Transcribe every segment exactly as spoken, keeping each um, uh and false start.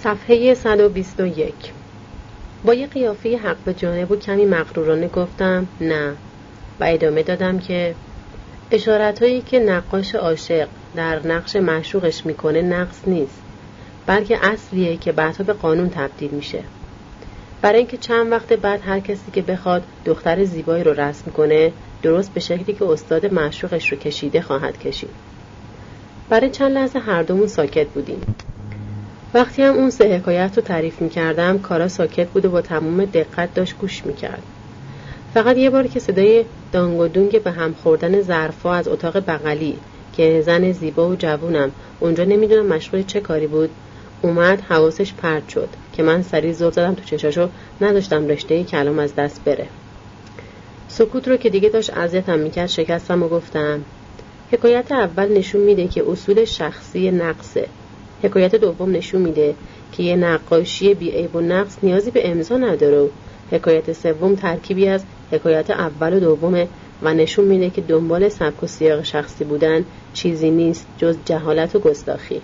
صفحه صد و بیست و یک. با یه قیافه حق به جانب و کمی مغرورانه گفتم نه و ادامه دادم که اشارت‌هایی که نقاش عاشق در نقش معشوقش میکنه نقص نیست، بلکه اصلیه که بعدها به قانون تبدیل میشه. برای اینکه چند وقت بعد هر کسی که بخواد دختر زیبایی رو رسم کنه درست به شکلی که استاد معشوقش رو کشیده خواهد کشید. برای چند لحظه هر دومون ساکت بودیم. وقتی هم اون سه حکایت رو تعریف میکردم کارا ساکت بود و با تمام دقت داشت گوش میکرد. فقط یه بار که صدای دانگ و دونگ به هم خوردن ظرفا از اتاق بغلی که زن زیبا و جوونم اونجا نمیدونم مشغول چه کاری بود اومد، حواسش پرت شد که من سریع زل زدم تو چشاشو، نداشتم رشته کلام از دست بره. سکوت رو که دیگه داشت اذیتم میکرد شکستم و گفتم حکایت اول نشون میده که اصول شخصی نقصه. حکایت دوم نشون میده که یه نقاشی بی عیب و نقص نیازی به امضا نداره و حکایت سوم ترکیبی از حکایت اول و دومه و نشون میده که دنبال سبک و سیاق شخصی بودن چیزی نیست جز جهالت و گستاخی.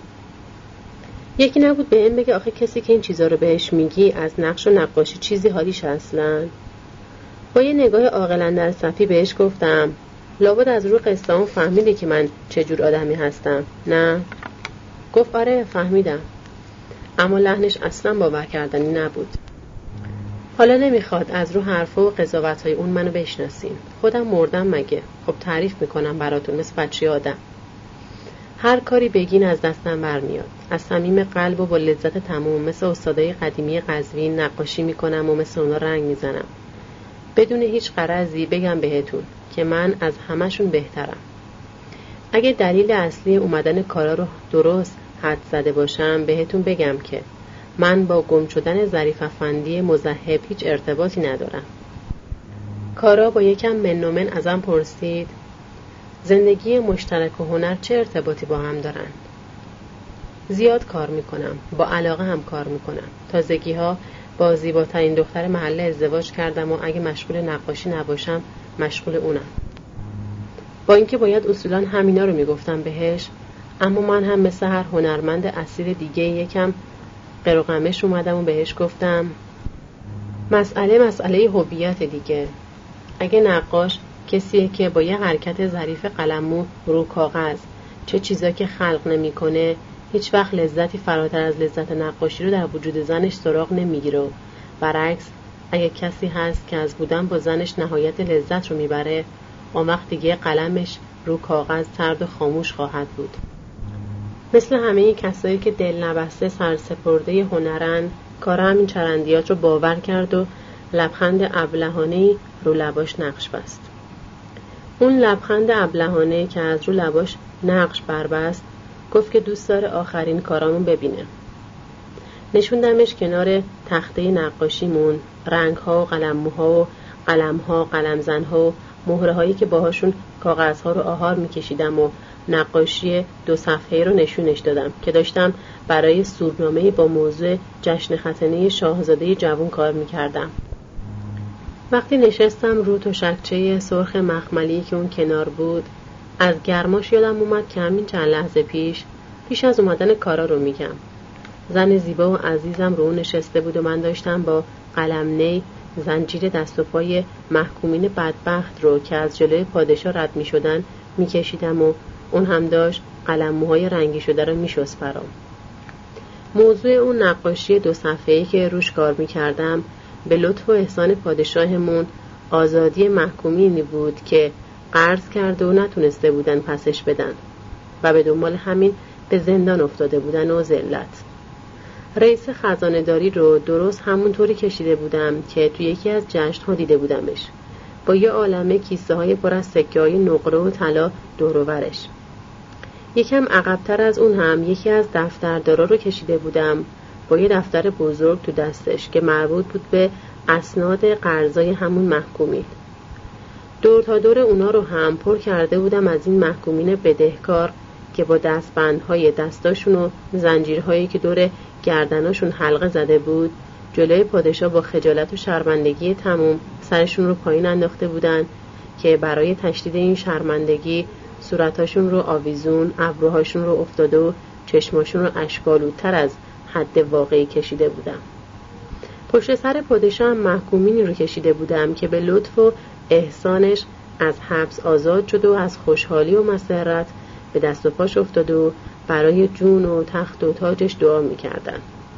یکی نبود به این بگه آخه کسی که این چیزا رو بهش میگی از نقش و نقاشی چیزی حالیش اصلا؟ با یه نگاه عاقلانه در صفی بهش گفتم لابد از روی قصه‌ام فهمیدی که من چجور آدمی هستم، نه؟ گفت آره فهمیدم، اما لحنش اصلا باور کردنی نبود. حالا نمیخواد از رو حرفا و قضاوت‌های اون منو بشناسین. خودم مردم مگه؟ خب تعریف میکنم براتون مثل بچه آدم. هر کاری بگین از دستم برمیاد. از صمیم قلب و با لذت تمام مثل استادای قدیمی قزوین نقاشی میکنم و مثل اونا رنگ میزنم. بدون هیچ غرضی بگم بهتون که من از همشون بهترم. اگه دلیل اصلی اومدن کارا رو درست حد زده باشم بهتون بگم که من با گم شدن ظریف افندی مذهب هیچ ارتباطی ندارم. کارا با یکم من و من ازم پرسید زندگی مشترک و هنر چه ارتباطی با هم دارن؟ زیاد کار میکنم، با علاقه هم کار میکنم. تازگی ها با زیباترین دختر محله ازدواج کردم و اگه مشغول نقاشی نباشم مشغول اونم. با اینکه باید اصولا همینا رو میگفتم بهش، اما من هم مثل هر هنرمند اصیل دیگه یکم قروقمش اومدم و بهش گفتم مسئله مسئله هویت دیگه. اگه نقاش کسیه که با یه حرکت ظریف قلمو رو کاغذ چه چیزا که خلق نمیکنه هیچ وقت لذتی فراتر از لذت نقاشی رو در وجود زنش سراغ نمیگیره و برعکس اگه کسی هست که از بودن با زنش نهایت لذت رو میبره اون وقت دیگه قلمش رو کاغذ سرد و خاموش خواهد بود. مثل همه کسایی که دل نبسته سرسپرده هنرن کار همین چرندیات رو باور کرد و لبخند ابلهانه‌ای رو لباش نقش بست. اون لبخند ابلهانه که از رو لباش نقش بربست گفت که دوست داره آخرین کارامون ببینه. نشوندمش کنار تخته نقاشیمون رنگ‌ها و قلم‌موها و قلم‌ها، قلمزن‌ها و مهره‌هایی که باهاشون کاغذها رو آهار می‌کشیدم و نقاشی دو صفحه‌ای رو نشونش دادم که داشتم برای سورنامه‌ای با موضوع جشن ختنه شاهزاده جوان کار می‌کردم. وقتی نشستم رو تشکچه سرخ مخملی که اون کنار بود از گرماش یادم اومد که همین چند لحظه پیش پیش از اومدن کارا رو میگم زن زیبا و عزیزم رو نشسته بود و من داشتم با قلم نی زنجیر دست و پای محکومین بدبخت رو که از جلوی پادشاه رد می شدن می کشیدم و اون هم داشت قلم موهای رنگی شده رو می شست برام. موضوع اون نقاشی دو صفحه‌ای که روش کار می کردم به لطف و احسان پادشاهمون آزادی محکومینی بود که قرض کرده و نتونسته بودن پسش بدن و به دنبال همین به زندان افتاده بودن و ذلت. رئیس خزانه داری رو درست همونطوری کشیده بودم که توی یکی از جشن‌ها دیده بودمش با یه عالمه کیسه های پر از سکه های نقره و طلا دور و برش. یکم عقب‌تر از اون هم یکی از دفتردارا رو کشیده بودم با یه دفتر بزرگ تو دستش که مربوط بود به اسناد قرضای همون محکومین. دور تا دور اونا رو هم پر کرده بودم از این محکومین بدهکار که با دستبندهای دستاشون و زنجیرهایی که دور گردناشون حلقه زده بود جلوی پادشاه با خجالت و شرمندگی تموم سرشون رو پایین انداخته بودن که برای تشدید این شرمندگی صورتاشون رو آویزون، ابروهاشون رو افتاده و چشماشون رو اشک‌آلودتر از حد واقعی کشیده بودم. پشت سر پادشاه هم محکومینی رو کشیده بودم که به لطف و احسانش از حبس آزاد شد و از خوشحالی و مسرت به دست و پاش افتاد و برای جون و تخت و تاجش دعا می‌کردن.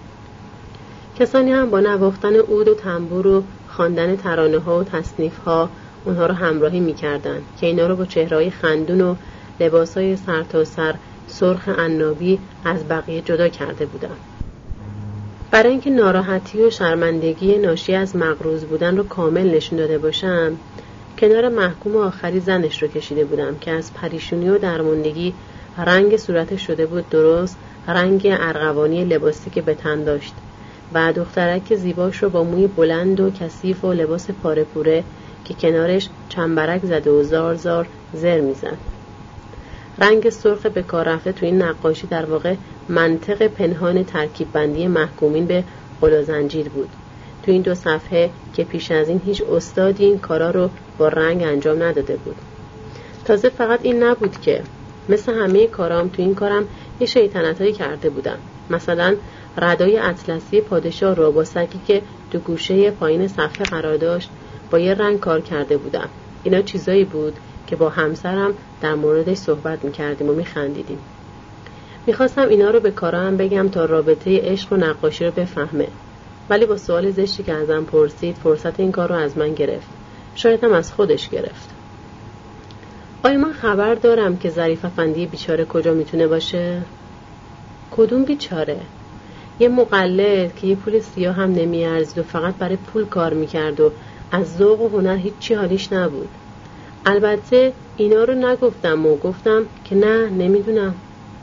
کسانی هم با نواختن عود و تنبور و خواندن ترانه‌ها و تصنیف‌ها اونها رو همراهی می‌کردن که اینا رو با چهره‌های خندون و لباس‌های سرتاسر سرخ عنابی از بقیه جدا کرده بودن. برای اینکه ناراحتی و شرمندگی ناشی از مغروض بودن رو کامل نشون داده باشم، کنار محکوم آخری زنش رو کشیده بودم که از پریشونی و درماندگی رنگ صورتش شده بود درست رنگ ارغوانی لباسی که به تن داشت و دخترک زیباش رو با موی بلند و کثیف و لباس پاره پوره که کنارش چنبرک زده و زار زار زر میزد. رنگ سرخ به کار رفته تو این نقاشی در واقع منطق پنهان ترکیب بندی محکومین به قل و زنجیر بود. تو این دو صفحه که پیش از این هیچ استادی این کارا رو با رنگ انجام نداده بود. تازه فقط این نبود که مثل همه کارام تو این کارم یه شیطنتایی کرده بودم. مثلا ردای اطلسی پادشاه رو با سگی که تو گوشه پایین صفحه قرار داشت با یه رنگ کار کرده بودم. اینا چیزایی بود که با همسرم در موردش صحبت میکردیم و میخندیدیم. میخواستم اینا رو به کارا هم بگم تا رابطه عشق و نقاشی رو بفهمه، ولی با سوال زشتی که ازم پرسید فرصت این کار رو از من گرفت. شاید هم از خودش گرفت. آیا من خبر دارم که ظریف افندی بیچاره کجا میتونه باشه؟ کدوم بیچاره؟ یه مقلد که یه پول سیاه هم نمیارزید و فقط برای پول کار میکرد و از ذوق و هنر هیچی حالیش نبود. البته اینا رو نگفتم و گفتم که نه نمیدونم.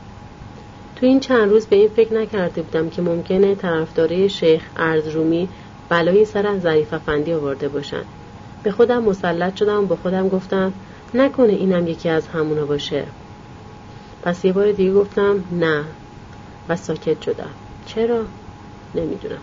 تو این چند روز به این فکر نکرده بودم که ممکنه طرفدارای شیخ ارزرومی بلای سر از ظریف افندی آورده باشن. به خودم مسلط شدم و با خودم گفتم نکنه اینم یکی از همونا باشه. پس یه بار دیگه گفتم نه و ساکت شدم. چرا؟ نمیدونم.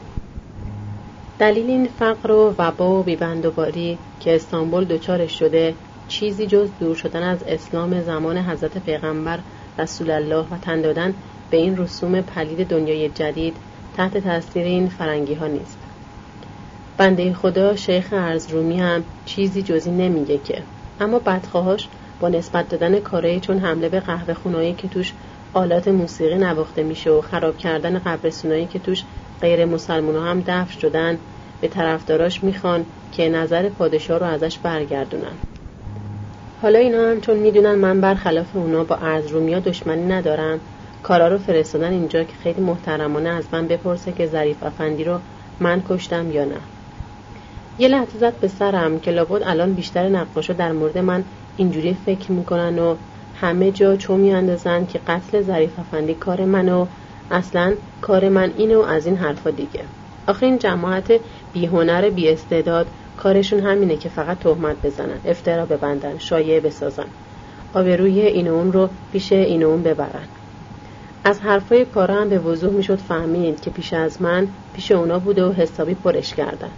دلیل این فقر و وبا و بیبندوباری که استانبول دچارش شده چیزی جز دور شدن از اسلام زمان حضرت پیغمبر رسول الله و تن دادن به این رسوم پلید دنیای جدید تحت تاثیر این فرنگی ها نیست. بنده خدا شیخ ارزرومی هم چیزی جزی نمیگه که، اما بدخواهاش با نسبت دادن کارایی چون حمله به قهوه خونایی که توش آلات موسیقی نواخته میشه و خراب کردن قبرستونایی که توش غیر مسلمونا هم دفن شدن به طرفداراش میخوان که نظر پادشاه رو ازش برگردونن. حالا اینا هم چون میدونن من برخلاف اونا با ارزرومیا دشمنی ندارم، کارا رو فرستادن اینجا که خیلی محترمانه از من بپرسه که ظریف افندی رو من کشتم یا نه. یه لحظه زد به سرم که لابد الان بیشتر نقاشا در مورد من اینجوری فکر میکنن و همه جا چو میاندازن که قتل ظریف افندی کار من و اصلا کار من اینه و از این حرفا دیگه. آخه این جماعت بی‌هنر بی استعداد کارشون همینه که فقط تهمت بزنن، افترا ببندن، شایعه بسازن، آبروی این و اون رو پیش این و اون ببرن. از حرفای کارا هم به وضوح میشد فهمید که پیش از من پیش اونا بوده و حسابی پرش کردن.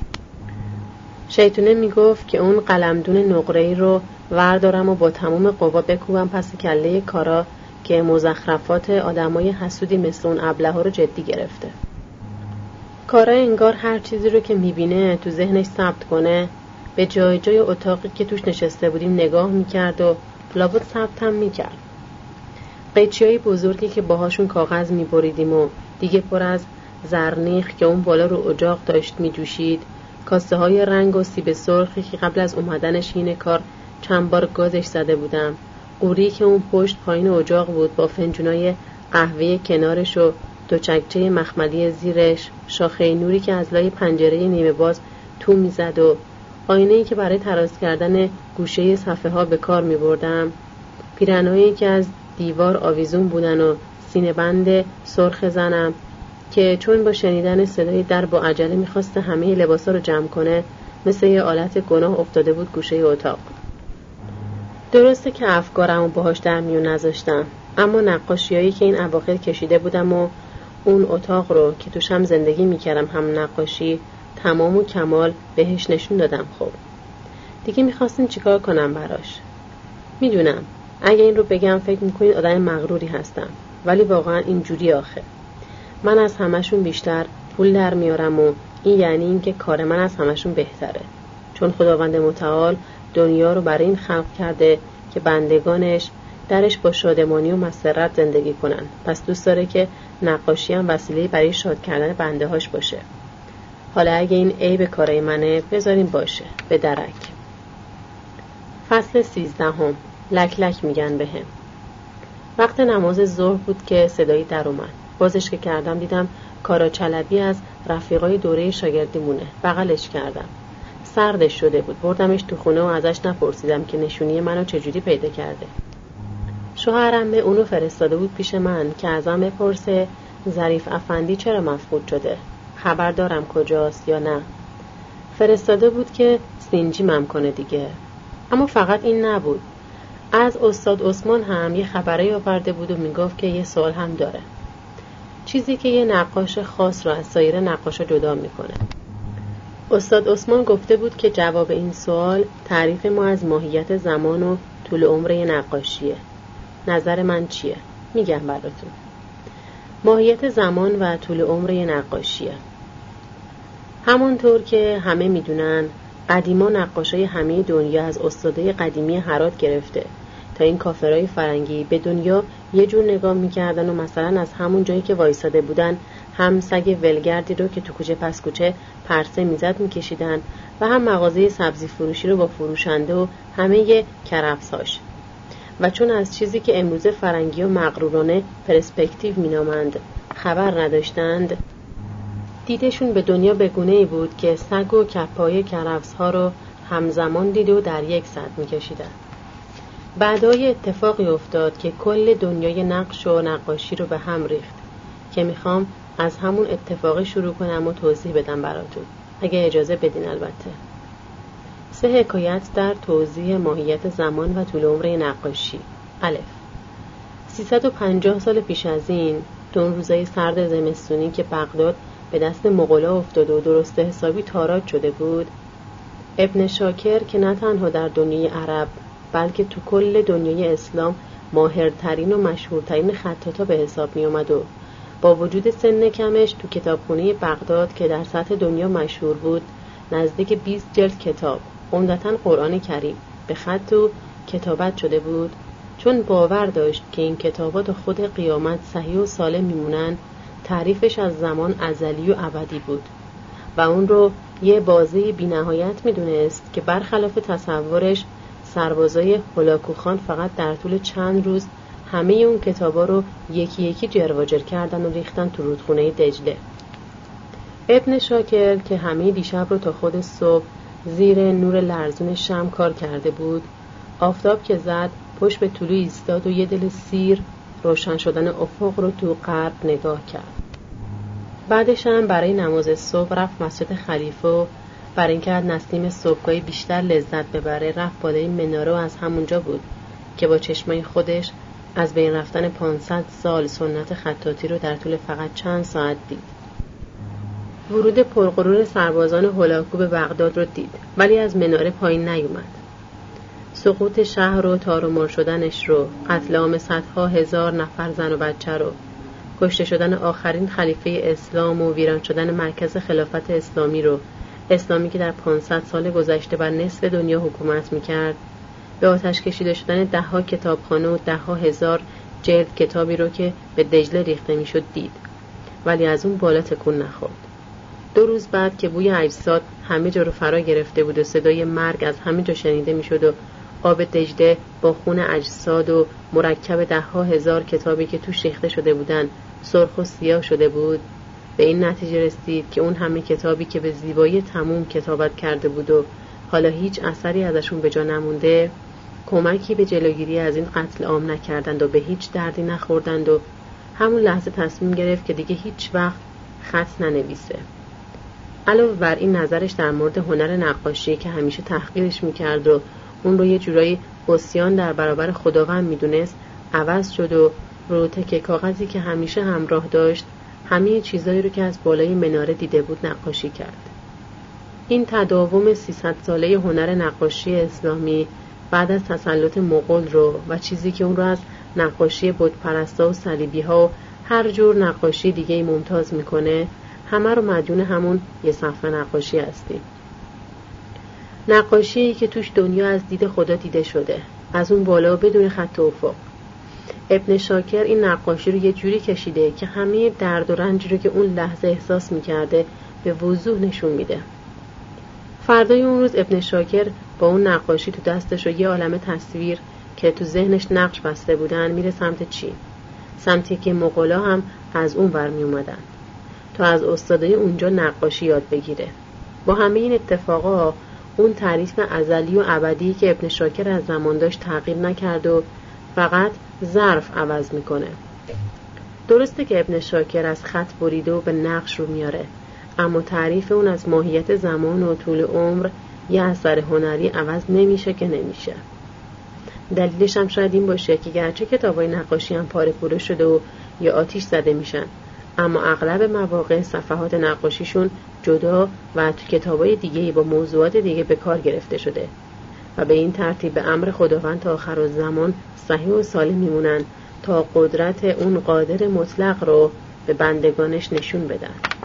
شیطونه میگفت که اون قلمدون نقره‌ای رو وردارم و با تمام قوا بکوبم پس کله کارا که مزخرفات آدمای حسودی مثل اون ابله‌ها رو جدی گرفته. کارا انگار هر چیزی رو که میبینه تو ذهنش ثبت کنه، به جای جای اتاقی که توش نشسته بودیم نگاه میکرد و لابد ثبت هم میکرد. قیچیای بزرگی که باهاشون کاغذ میبریدیم و دیگه پر از زرنیخ که اون بالا رو اجاق داشت میجوشید، کاسه های رنگ و سیب سرخی که قبل از اومدنش این کار چند بار گازش زده بودم، قوری که اون پشت پایین اجاق بود با فنجونای قهوه کنارش و دو چکچه مخملی زیرش، شاخه نوری که از لای پنجره نیمه باز تو میزد و آینه‌ای که برای تراز کردن گوشه صفحه ها به کار میبردم، پیرنهایی که از دیوار آویزون بودن و سینه بند سرخ زنم که چون با شنیدن صدای در با عجله میخواسته همه لباسا رو جمع کنه مثل یه آلت گناه افتاده بود گوشه اتاق. درسته که افکارمو باهاش در میون نذاشتم، اما نقاشیایی که این اواخر کشیده بودم و اون اتاق رو که توش هم زندگی میکردم هم نقاشی تمام و کمال بهش نشون دادم. خب دیگه میخواستین چیکار کنم براش؟ میدونم اگه این رو بگم فکر میکنید آدم مغروری هستم، ولی واقعا اینجوری آخه. من از همشون بیشتر پول در میارم و این یعنی این که کار من از همشون بهتره، چون خداوند متعال دنیا رو برای این خلق کرده که بندگانش درش با شادمانی و مسرت زندگی کنن. پس دوست داره که نقاشی هم وسیله برای شاد کردن بنده هاش باشه. حالا اگه این عیب کارای منه بذاریم باشه، به درک. فصل سیزدهم. لک لک میگن بهم. وقت نماز ظهر بود که صدایی در اومد. بازش که کردم دیدم کارا چلبی از رفیقای دوره شاگردی مونه. بغلش کردم. سردش شده بود. بردمش تو خونه و ازش نپرسیدم که نشونی منو چجوری پیدا کرده. شوهرم اونو فرستاده بود پیش من که ازم بپرسه ظریف افندی چرا مفقود شده، خبر دارم کجاست یا نه. فرستاده بود که سینجیمم کنه دیگه. اما فقط این نبود. از استاد عثمان هم یه خبری آورده بود و میگفت که یه سوال هم داره، چیزی که یه نقاش خاص رو از سایر نقاشا جدا میکنه. استاد عثمان گفته بود که جواب این سوال تعریف ما از ماهیت زمان و طول عمر یه نقاشیه. نظر من چیه؟ میگم براتون. ماهیت زمان و طول عمر یه نقاشیه. همونطور که همه میدونن قدیما نقاشای همه دنیا از استادای قدیمی هرات گرفته تا این کافرای فرنگی به دنیا یه جور نگاه میکردن و مثلا از همون جایی که وایساده بودن هم سگ ولگردی رو که تو کوچه پس کوچه پرسه میزد میکشیدن و هم مغازه سبزی فروشی رو با فروشنده و همه ی کرفساش. و چون از چیزی که امروز فرنگی و مغرورانه پرسپکتیو مینامند خبر نداشتند، دیدشون به دنیا بگونه‌ای بود که سگ و کپای کرفس ها رو همزمان دید و در یک سد میکشیدن. بعدای اتفاقی افتاد که کل دنیای نقش و نقاشی رو به هم ریخت که میخوام از همون اتفاقی شروع کنم و توضیح بدم براتون، اگه اجازه بدین البته. سه حکایت در توضیح ماهیت زمان و طول عمر نقاشی. الف. سیصد و پنجاه سال پیش از این، تو اون روزای سرد زمستونی که بغداد به دست مغولا افتاده و درست حسابی تاراج شده بود، ابن شاکر که نه تنها در دنیای عرب بلکه تو کل دنیای اسلام ماهرترین و مشهورترین خطاطا به حساب می اومد و با وجود سن کمش تو کتابخونه بغداد که در سطح دنیا مشهور بود نزدیک بیست جلد کتاب، عمدتاً قرآن کریم، به خط و کتابت شده بود. چون باور داشت که این کتابات خود قیامت صحیح و سالم میمونن، تعریفش از زمان ازلی و ابدی بود و اون رو یه بازی بی نهایت میدونست که برخلاف تصورش سربازای هولاکوخان فقط در طول چند روز همه اون کتابا رو یکی یکی جرواجر کردن و ریختن تو رودخونه دجله. ابن شاکر که همه دیشب رو تا خود صبح زیر نور لرزون شمع کار کرده بود، آفتاب که زد پشت به طلوع ایستاد و یه دل سیر روشن شدن افق رو تو غرب نگاه کرد. بعدش هم برای نماز صبح رفت مسجد خلیفه و برای اینکه از نسیم صبحگاهی بیشتر لذت ببره رفت بالای مناره و از همونجا بود که با چشمای خودش از بین رفتن پانصد سال سنت خطاطی رو در طول فقط چند ساعت دید. ورود پرغرور سربازان هولاکو به بغداد رو دید، ولی از مناره پایین نیومد. سقوط شهر و تار و مار شدنش رو، قتل عام صدها هزار نفر زن و بچه رو، کشته شدن آخرین خلیفه اسلام و ویران شدن مرکز خلافت اسلامی رو، اسلامی که در پانصد سال گذشته بر نصف دنیا حکومت میکرد، به آتش کشیده شدن ده ها کتابخانه و ده ها هزار جلد کتابی رو که به دجله ریخته میشد دید، ولی از اون بالا تکون نخورد. دو روز بعد که بوی اجساد همه جا رو فرا گرفته بود و صدای مرگ از همه جا شنیده میشد و آب دجله با خون اجساد و مرکب ده ها هزار کتابی که توش ریخته شده بودن سرخ و سیاه شده بود، به این نتیجه رسید که اون همه کتابی که به زیبایی تموم کتابت کرده بود و حالا هیچ اثری ازشون به جا نمونده، کمکی به جلوگیری از این قتل عام نکردند و به هیچ دردی نخوردند و همون لحظه تصمیم گرفت که دیگه هیچ وقت خط ننویسه. علاوه بر این نظرش در مورد هنر نقاشی که همیشه تحقیرش میکرد و اون رو یه جورایی عصیان در برابر خداوند میدونست عوض شد و رو تکه کاغذی که همیشه همراه داشت همه چیزایی رو که از بالای مناره دیده بود نقاشی کرد. این تداوم سیصد ساله هنر نقاشی اسلامی بعد از تسلط مغول رو و چیزی که اون رو از نقاشی بتپرستا و صلیبی‌ها و هر جور نقاشی دیگه ممتاز میکنه، همه رو مدیون همون یه صفحه نقاشی هستیم. نقاشی که توش دنیا از دید خدا دیده شده، از اون بالا بدون خط و افق. ابن شاکر این نقاشی رو یه جوری کشیده که همه درد و رنجی رو که اون لحظه احساس میکرده به وضوح نشون میده. فردای اون روز ابن شاکر با اون نقاشی تو دستش و یه عالمه تصویر که تو ذهنش نقش بسته بودن میره سمت چین، سمتی که مغولا هم از اون ور می اومدن تا از استادای اونجا نقاشی یاد بگیره. با همه این اتفاقا اون تعریف ازلی و ابدی که ابن شاکر از زمان داشت تغییر نکرد و فقط ظرف عوض میکنه. درسته که ابن شاکر از خط بریده و به نقش رو میاره، اما تعریف اون از ماهیت زمان و طول عمر یه اثر هنری عوض نمیشه که نمیشه. دلیلش هم شاید این باشه که گرچه کتابای نقاشی هم پاره پوره شده و یا آتیش زده میشن، اما اغلب مواقع صفحات نقاشیشون جدا و تو کتابای دیگه‌ای با موضوعات دیگه به کار گرفته شده و به این ترتیب به امر خداوند تا آخر الزمان صحیح و سالم میمونن تا قدرت اون قادر مطلق رو به بندگانش نشون بدن.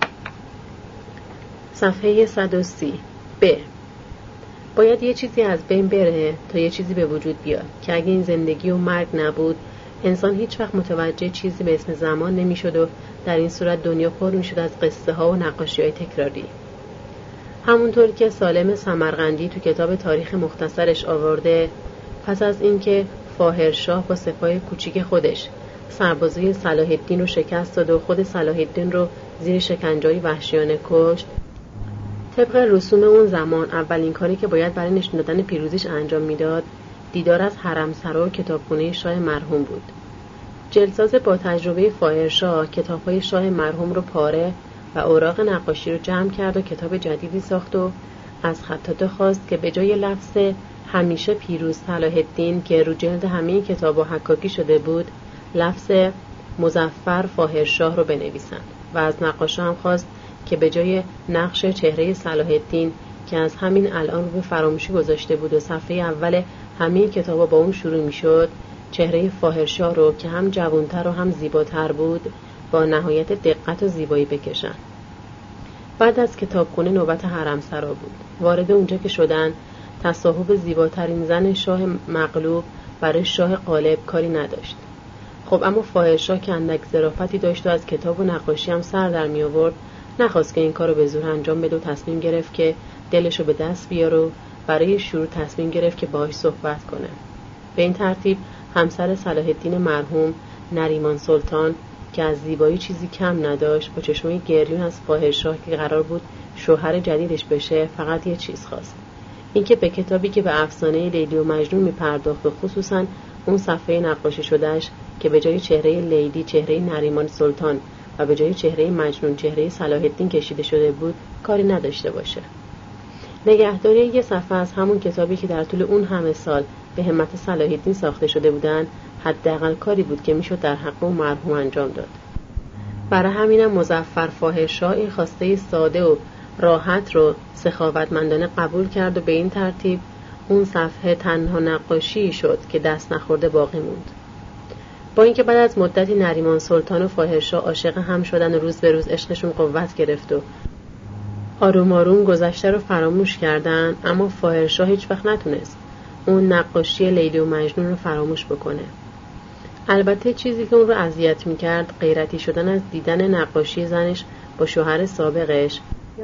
صفحه صد و سی. ب. باید یه چیزی از بین بره تا یه چیزی به وجود بیاد که اگه این زندگی و مرگ نبود، انسان هیچ وقت متوجه چیزی به اسم زمان نمیشد و در این صورت دنیا پر میشد از قصه ها و نقاشی های تکراری. همونطور که سالم سمرقندی تو کتاب تاریخ مختصرش آورده، پس از اینکه فاهرشاه با سپاه کوچیک خودش سربازای صلاح الدین رو شکست داد و خود صلاح الدین رو زیر شکنجه‌های وحشیانه کشت، طبق رسوم اون زمان اولین کاری که باید برای نشون دادن پیروزیش انجام میداد دیدار از حرمسرا و کتابخونه شاه مرحوم بود. جلساز با تجربه فاهرشاه کتاب‌های شاه مرحوم رو پاره و اوراق نقاشی رو جمع کرد و کتاب جدیدی ساخت و از خطاط خواست که به جای لفظ همیشه پیروز صلاح الدین که رو جلد همه کتاب‌ها حکاکی شده بود، لفظ مظفر فاهرشاه رو بنویسند و از نقاشا هم خواست که به جای نقش چهره صلاح الدین که از همین الان رو به فراموشی گذاشته بود و صفحه اول همه کتابا با اون شروع میشد، چهره فاهرشاه رو که هم جوانتر و هم زیباتر بود با نهایت دقت و زیبایی بکشن. بعد از کتابخونه نوبت حرمسرا بود. وارد اونجا که شدن، تصاحب زیباترین زن شاه مغلوب برای شاه غالب کاری نداشت. خب اما فاهرشاه که اندک ظرافتی داشت و از کتاب و نقاشی هم سر در می آورد، نخواست که این کارو به زور انجام بده و تصمیم گرفت که دلشو به دست بیاره و برای شروع تصمیم گرفت که باهاش صحبت کنه. به این ترتیب همسر صلاح الدین مرحوم نریمان سلطان که از زیبایی چیزی کم نداشت با چشمای گریون از فاهرشاه که قرار بود شوهر جدیدش بشه فقط یه چیز خواست، اینکه به کتابی که به افسانه لیلی و مجنون میپرداخت و خصوصا اون صفحه نقاشی شدهش که به جای چهره لیلی چهره نریمان سلطان و به جای چهره مجنون چهره صلاح الدین کشیده شده بود کاری نداشته باشه. نگهداری یه صفحه از همون کتابی که در طول اون همه سال به همت صلاح الدین ساخته شده بودن حداقل کاری بود که میشد در حق اون مرحوم انجام داد. برای همینم مظفر فاهرشاه این خواسته ساده و راحت رو سخاوتمندانه قبول کرد و به این ترتیب اون صفحه تنها نقاشی شد که دست نخورده باقی موند. با اینکه بعد از مدتی نریمان سلطان و فاهرشاه عاشق هم شدن و روز به روز عشقشون قوت گرفت و آروم آروم گذشته رو فراموش کردن، اما فاهرشاه هیچ وقت نتونست اون نقاشی لیلی و مجنون رو فراموش بکنه. البته چیزی که اون رو اذیت می‌کرد غیرتی شدن از دیدن نقاشی زنش با شوهر سابقش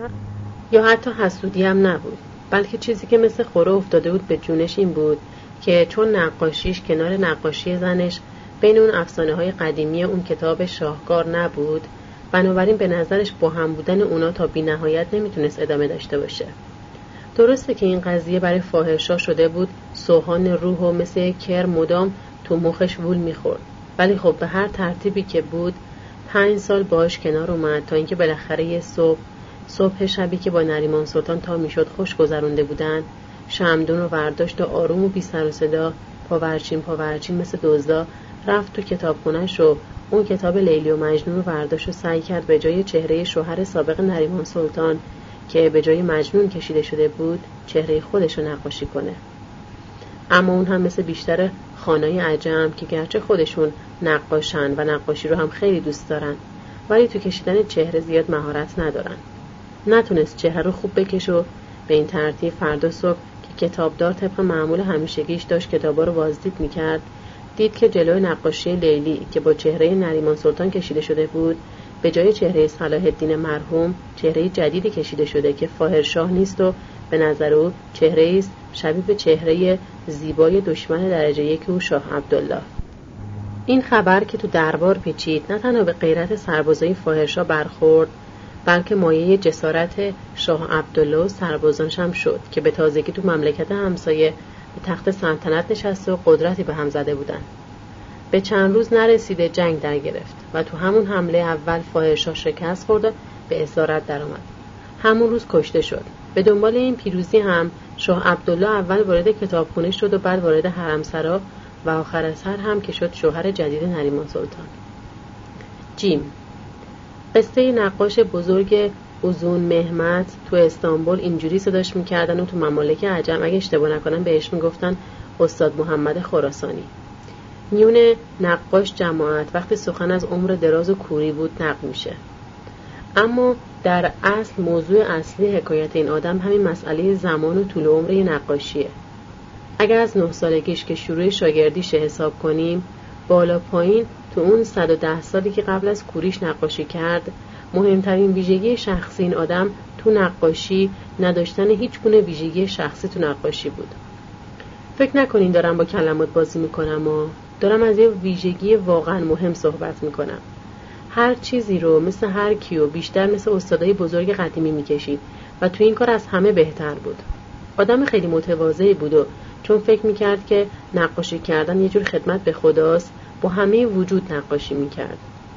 یا حتی حسودی هم نبود، بلکه چیزی که مثل خوره افتاده بود به جونش این بود که چون نقاشیش کنار نقاشی زنش بین اون افسانه‌های قدیمی اون کتاب شاهکار نبود، بنابراین به نظرش با هم بودن اونا تا بی نهایت نمیتونست ادامه داشته باشه. درسته که این قضیه برای فاهرشاه شده بود سوهان روح و مثل کر مدام تو مخش وول میخورد، ولی خب به هر ترتیبی که بود پنج سال باش کنار اومد تا اینکه بالاخره یه صبح صبح شبی که با نریمان سلطان تا میشد خوش گذرونده بودن، شمعدون رو برداشت و آروم و بی سر و صدا پاورچین پاورچین مثل دزدا رفت تو کتابخونه‌ش و اون کتاب لیلی و مجنون رو برداشت و سعی کرد به جای چهره شوهر سابق نریمان سلطان که به جای مجنون کشیده شده بود چهره خودش رو نقاشی کنه. اما اون هم مثل بیشتر خانای عجم که گرچه خودشون نقاشن و نقاشی رو هم خیلی دوست دارن، ولی تو کشیدن چهره زیاد مهارت ندارن. نتونست چهره رو خوب بکشه و به این ترتیب فردا صبح که کتابدار طبق معمول همیشگیش داشت کتابا رو بازدید میکرد، دید که جلوی نقاشی لیلی که با چهره نریمان سلطان کشیده شده بود، به جای چهره صلاح الدین مرحوم چهره جدیدی کشیده شده که فاحرشاه نیست و به نظر او چهره است شبیه به چهره زیبای دشمن درجه یک او شاه عبدالله. این خبر که تو دربار پیچید نه تنها به غیرت سربازای فاحرشاه برخورد، بلکه مایه جسارت شاه عبدالله و سربازانش هم شد که به تازگی تو مملکت همسایه به تخت سلطنت نشسته و قدرتی به هم زده بودن. به چند روز نرسیده جنگ در گرفت و تو همون حمله اول فاحرشاه شکست خورد و به اسارت در آمد. همون روز کشته شد. به دنبال این پیروزی هم شاه عبدالله اول وارد کتابخونه شد و بعد وارد حرمسرا و آخر از هر هم که شد شوهر جدید نریمان سلطان. جیم قصه نقاش بزرگ اوزون مهمت تو استانبول اینجوری صداش میکردن و تو ممالک عجم اگه اشتباه نکنم بهش میگفتن استاد محمد خراسانی. میون نقاش جماعت وقتی سخن از عمر دراز و کوری بود نقل میشه، اما در اصل موضوع اصلی حکایت این آدم همین مسئله زمان و طول عمر نقاشیه. اگر از نه سالگیش که شروع شاگردیش حساب کنیم، بالا پایین تو اون صد و ده سالی که قبل از کوریش نقاشی کرد، مهمترین ویژگی شخصی این آدم تو نقاشی نداشتن هیچ گونه ویژگی شخصی تو نقاشی بود. فکر نکنین دارم با کلمات بازی میکنم و دارم از یه ویژگی واقعا مهم صحبت میکنم. هر چیزی رو مثل هر کیو بیشتر مثل استادای بزرگ قدیمی میکشید و تو این کار از همه بهتر بود. آدم خیلی متواضعی بود و چون فکر میکرد که نقاشی کردن یه جور خدمت به خداست، با همه وجود نقاشی میکرد.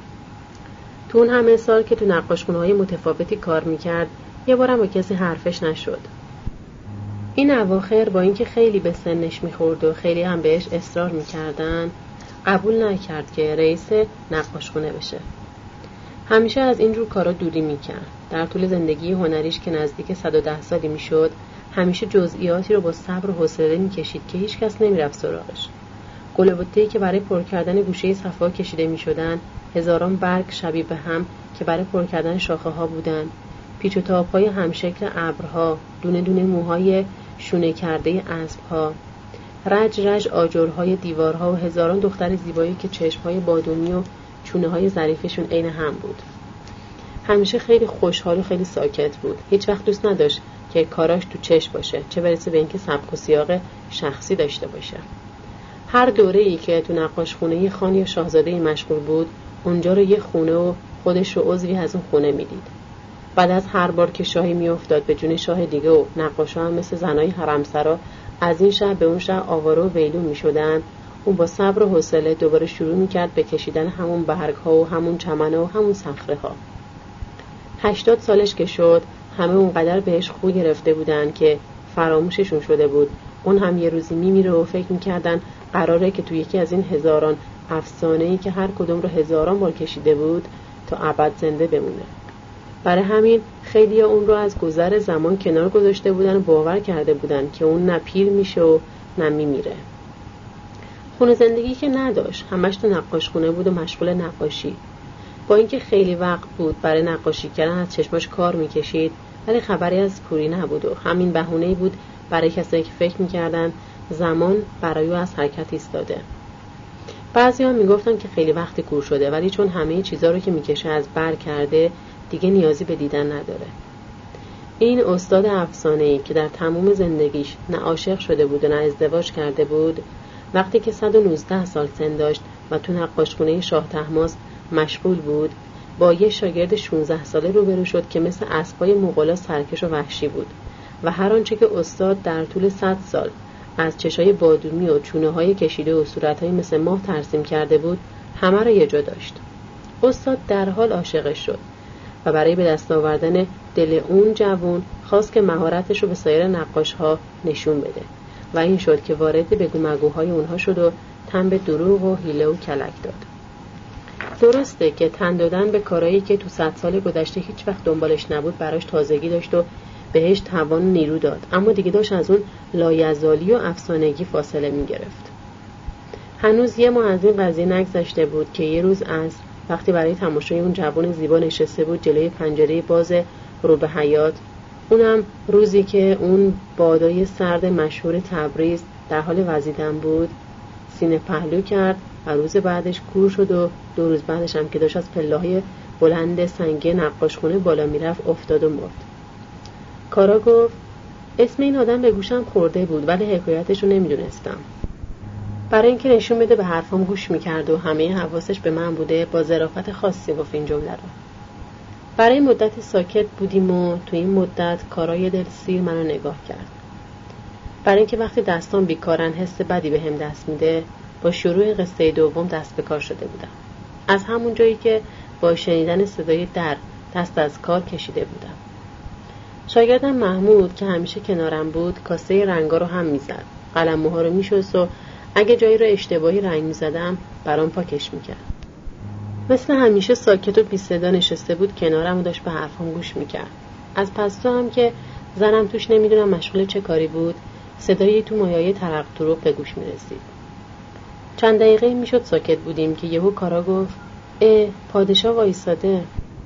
تو اون همه سال که تو نقاشخونه‌های متفاوتی کار میکرد، یه بارم با کسی حرفش نشد. این اواخر با اینکه خیلی به سنش میخورد و خیلی هم بهش اصرار میکردن، قبول نکرد که رئیس نقاشخونه بشه. همیشه از این جور کارا دوری میکرد. در طول زندگی هنریش که نزدیک صد و ده سالی میشد، همیشه جزئیاتی رو با صبر و حوصله میکشید که هیچ کس نمیرفت سراغش. گل بوته‌ای که برای پر کردن گوشه صفا کشیده میشدن، هزاران برگ شبیه به هم که برای پر کردن شاخه ها بودن، پیچ و تاب‌های همشکل ابرها، دونه دونه موهای شونه کرده اسب‌ها، رج رج آجرهای دیوارها و هزاران دختر زیبایی که چشم‌های بادومی و چونه‌های ظریفشون عین هم بود. همیشه خیلی خوشحال و خیلی ساکت بود. هیچ وقت دوست نداشت که کاراش تو چشم باشه، چه برسه به اینکه سبک و سیاق شخصی داشته باشه. هر دوره‌ای که تو نقاشخونه خان یا شاهزاده‌ای مشغول بود، اونجا رو یه خونه و خودش رو عضوی از اون خونه میدید. بعد از هر بار که شاهی میافتاد به جون شاه دیگه و نقاشا هم مثل زنای حرمسرا از این شهر به اون شهر آواره و ویلون میشدن، اون با صبر و حوصله دوباره شروع میکرد به کشیدن همون برگ‌ها و همون چمن‌ها و همون صخره‌ها. هشتاد سالش که شد، همه اونقدر بهش خو گرفته بودن که فراموششون شده بود. اون هم یه روزی میمیره و فکر میکردن قراره که تو یکی از این هزاران افسانه‌ای که هر کدوم رو هزاران بار کشیده بود تا ابد زنده بمونه. برای همین خیلی اون رو از گذر زمان کنار گذاشته بودن و باور کرده بودن که اون نه پیر میشه و نه میمیره. خونه زندگی که نداشت، همش تو نقاشخونه بود و مشغول نقاشی. با اینکه خیلی وقت بود برای نقاشی کردن از چشماش کار میکشید، ولی خبری از کوری نبود و همین بهونه‌ای بود برای کسایی که فکر میکردن زمان برای او از حرکت ایستاده. بعضی‌ها میگفتن که خیلی وقتی کور شده، ولی چون همه چیزا رو که میکشه از بر کرده، دیگه نیازی به دیدن نداره. این استاد افسانه‌ای که در تمام زندگیش نه عاشق شده بود و نه ازدواج کرده بود، وقتی که صد و نوزده سال سن داشت و تو نقاشخونه شاه طهماسب مشغول بود، با یه شاگرد شانزده ساله روبرو شد که مثل اسبای مغولا سرکش و وحشی بود و هر آنچه که استاد در طول صد سال از چشای بادومی و چونه‌های کشیده و صورت‌های مثل ماه ترسیم کرده بود، همه را یه جا داشت. استاد در حال عاشقش شد و برای به دست آوردن دل اون جوان خواست که مهارتش رو به سایر نقاش‌ها نشون بده و این شد که وارد بگو مگوهای اونها شد و تن به دروغ و حیله و کلک داد. درسته که تن دادن به کارهایی که تو صد سال گذشته هیچ وقت دنبالش نبود براش تازگی داشت و بهش توان و نیرو داد، اما دیگه داشت از اون لایزالی و افسانگی فاصله می گرفت. هنوز یه ماه از این قضیه نگذشته بود که یه روز عصر وقتی برای تماشای اون جوان زیبا نشسته بود جلوی پنجره باز رو به حیاط، اونم روزی که اون بادای سرد مشهور تبریز در حال وزیدن بود، سینه پهلو کرد و روز بعدش کور شد و دو روز بعدش هم که داشت از پله‌های بلند سنگی نقاشخونه بالا میرفت افتاد و مرد. کارا گفت اسم این آدم به گوشم خورده بود ولی حکایتش رو نمیدونستم. برای اینکه نشون بده به حرفام گوش میکرد و همه حواسش به من بوده با ظرافت خاصی گفت این جمله رو. برای مدت ساکت بودیم و تو این مدت کارای دل سیر منو نگاه کرد. برای اینکه وقتی دستان بیکارن حس بدی به هم دست میده، با شروع قصه دوم دست به کار شده بودم. از همون جایی که با شنیدن صدای در دست از کار کشیده بودم. شاگردم محمود که همیشه کنارم بود کاسه رنگا رو هم میزد، قلم موها رو میشست و اگه جایی رو اشتباهی رنگ میزدم برام پاکش میکرد. مثل همیشه ساکت و بی صدا نشسته بود کنارم و داشت به حرفام گوش میکرد. از پستو هم که زنم توش نمیدونم مشغول چه کاری بود، صدایی تو مایه ترق تروق به گوش میرسید. چند دقیقه میشد ساکت بودیم که یهو کارا گفت اه پادشاه وایساده.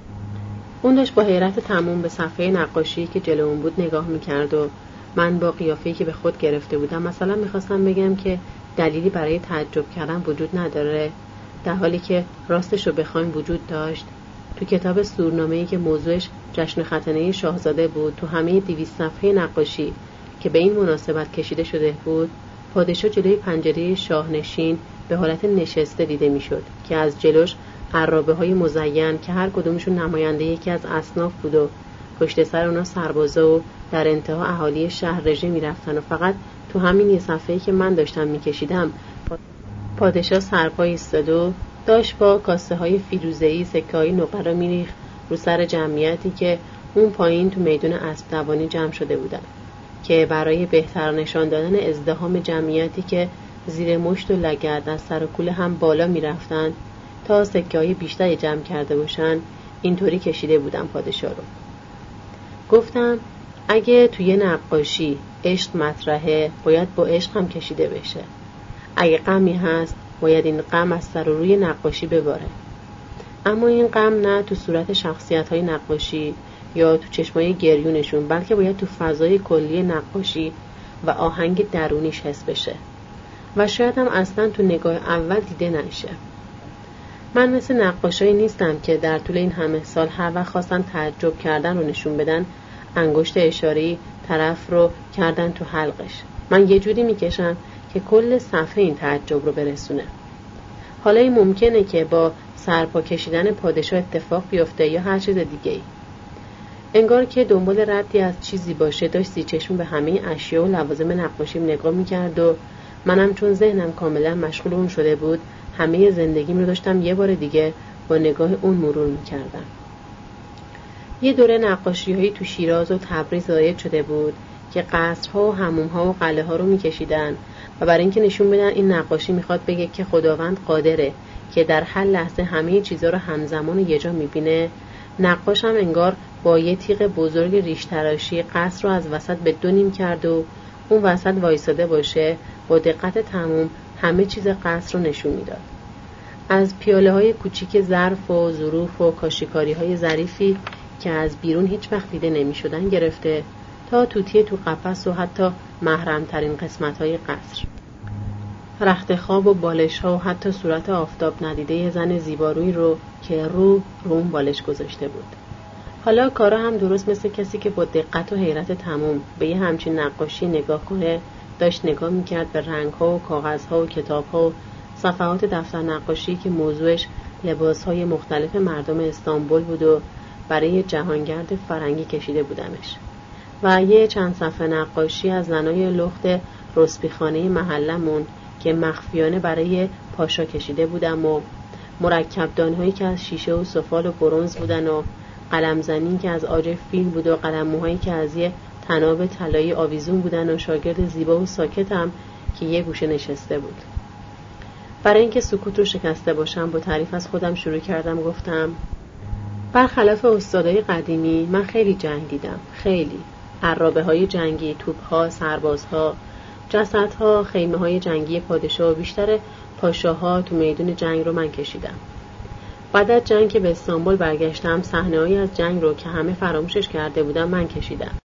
اون داشت با حیرت تموم به صفحه نقاشی که جلو اون بود نگاه میکرد و من با قیافه‌ای که به خود گرفته بودم مثلا میخواستم بگم که دلیلی برای تعجب کردن وجود نداره، در حالی که راستش رو بخوایم وجود داشت. تو کتاب سورنامه‌ای که موضوعش جشن ختنه شاهزاده بود، تو همه دویست صفحه نقاشی که به این مناسبت کشیده شده بود، پادشاه جلوی پنجره شاهنشین به حالت نشسته دیده میشد که از جلوش عرابه‌های مزین که هر کدومشون نماینده یکی از اصناف بود و پشت سر اونا سربازا و در انتها اهالی شهر رژه میرفتن و فقط تو همین یه صفحه‌ای که من داشتم میکشیدم پادشاه سرپا ایستاد و داشت با کاسه های فیروزه‌ای سکه‌های نقره را میریخت رو سر جمعیتی که اون پایین تو میدون اسب دوانی جمع شده بودن که برای بهتر نشان دادن ازدحام جمعیتی که زیر مشت و لگد از سر و کوله هم بالا میرفتن تا سکه‌های بیشتری جمع کرده باشن، اینطوری کشیده بودم پادشاه رو. گفتم اگه توی نقاشی عشق مطرحه باید با عشق هم کشیده بشه. اگه غمی هست باید این غم از سر و روی نقاشی بباره. اما این غم نه تو صورت شخصیت‌های نقاشی یا تو چشمای گریونشون، بلکه باید تو فضای کلی نقاشی و آهنگ درونیش حس بشه و شاید هم اصلا تو نگاه اول دیده نشه. من مثل نقاشایی نیستم که در طول این همه سال هر وقت خواستن تعجب کردن رو نشون بدن انگشت اشاره‌ای طرف رو کردن تو حلقش. من یه جوری میکشم که کل صفحه این تعجب رو برسونه. حالا این ممکنه که با سرپا کشیدن پادشاه اتفاق بیفته یا هر چیز دیگه ای. انگار که دنبال ردی از چیزی باشه داشت سی چشم به همه اشیا و لوازم نقاشیم نگاه میکرد و منم چون ذهنم کاملا مشغول اون شده بود همه زندگیم رو داشتم یه بار دیگه با نگاه اون مرور میکردم. یه دوره نقاشی‌هایی تو شیراز و تبریز ظاهر شده بود که قصرها و حموم‌ها و قلعه‌ها رو می‌کشیدن و برای اینکه نشون بدن این نقاشی میخواد بگه که خداوند قادره که در هر لحظه همه چیزا رو همزمان و یه جا می‌بینه، نقاش هم انگار با یه تیغ بزرگ ریش تراشی قصر رو از وسط به دو نیم کرد و اون وسط وایساده باشه با دقت تمام همه چیز قصر رو نشون میداد. از پیاله‌های کوچیک ظرف و ظروف و کاشیکاری‌های ظریفی که از بیرون هیچ وقت دیده نمی‌شدن گرفته تا توتی تو قفس و حتی محرم‌ترین قسمت‌های قصر. رخت خواب و بالش‌ها و حتی صورت آفتاب ندیده زن زیبارویی رو که رو رو اون بالش گذاشته بود. حالا کارا هم درست مثل کسی که با دقت و حیرت تمام به یه همچین نقاشی نگاه کنه داشت نگاه می‌کرد به رنگ‌ها و کاغذها و کتاب‌ها و صفحات دفتر نقاشی که موضوعش لباس‌های مختلف مردم استانبول بود و برای جهانگرد فرنگی کشیده بودمش و یه چند صفحه نقاشی از زنای لخت رسبیخانه محلمون که مخفیانه برای پاشا کشیده بودم و مرکبدان‌هایی که از شیشه و سفال و برنز بودن و قلمزنی که از عاج فیل بود و قلم‌موهایی که از یه تناب طلایی آویزون بودن و شاگرد زیبا و ساکتم که یه گوشه نشسته بود. برای اینکه سکوت رو شکسته باشم با تعریف از خودم شروع کردم. گفتم برخلاف استادای قدیمی من خیلی جنگ دیدم، خیلی عرابه های جنگی، توپ ها، سرباز ها، جسد ها، خیمه های جنگی پادشاه و بیشتر پاشاها تو میدون جنگ رو من کشیدم. بعد از جنگ که به استانبول برگشتم، صحنه‌هایی از جنگ رو که همه فراموشش کرده بودم من کشیدم.